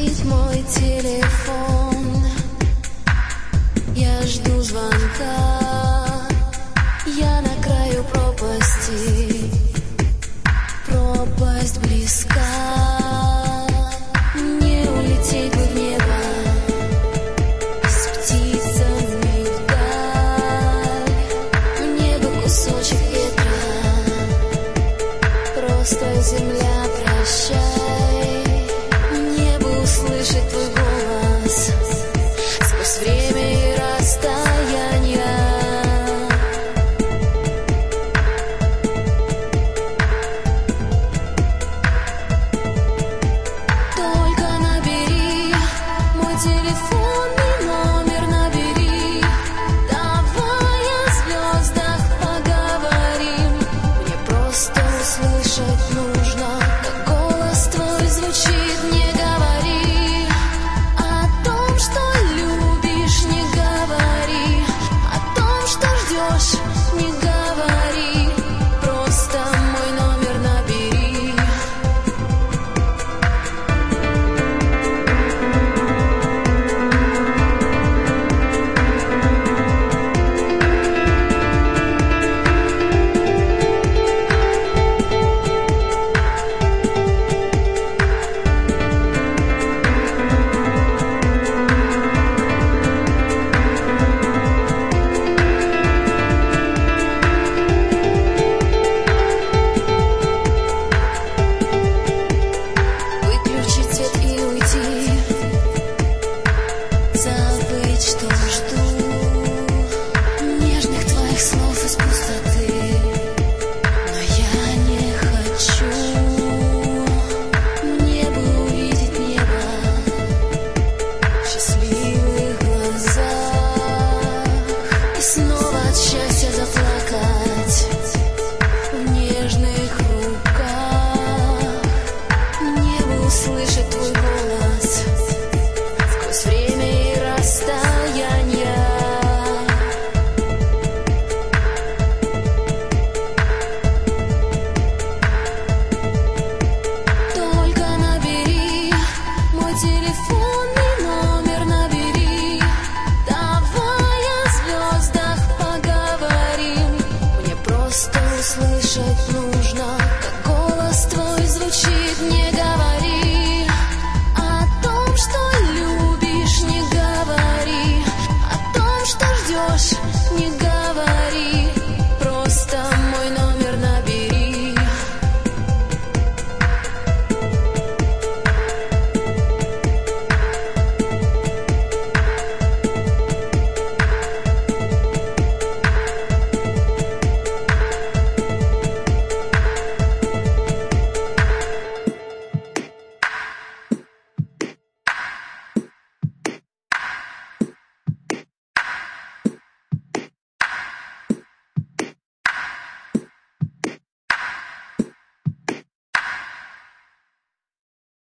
звучит мой телефон. Я жду звонка, я на краю пропасти, пропасть близка. Мне улететь бы в небо с птицами вдаль. Мне бы кусочек ветра, просто земля, прощай. Мне бы услышать твой голос сквозь время и расстояние. Только набери мой телефонный номер, набери. Давай о звездах поговорим. Мне просто услышать нужно, как голос твой звучит. Не говори о том, что любишь, не говори о том, что ждешь, не говори. Просто мой номер набери. Выключить свет и уйти, забыть, что жду нежных твоих слов из пустоты. Но я не хочу. Мне бы увидеть небо в счастливых глазах и снова от счастья заплакать в нежных руках. Мне бы услышать твой голос сквозь время и расстояние. Только набери мой телефон.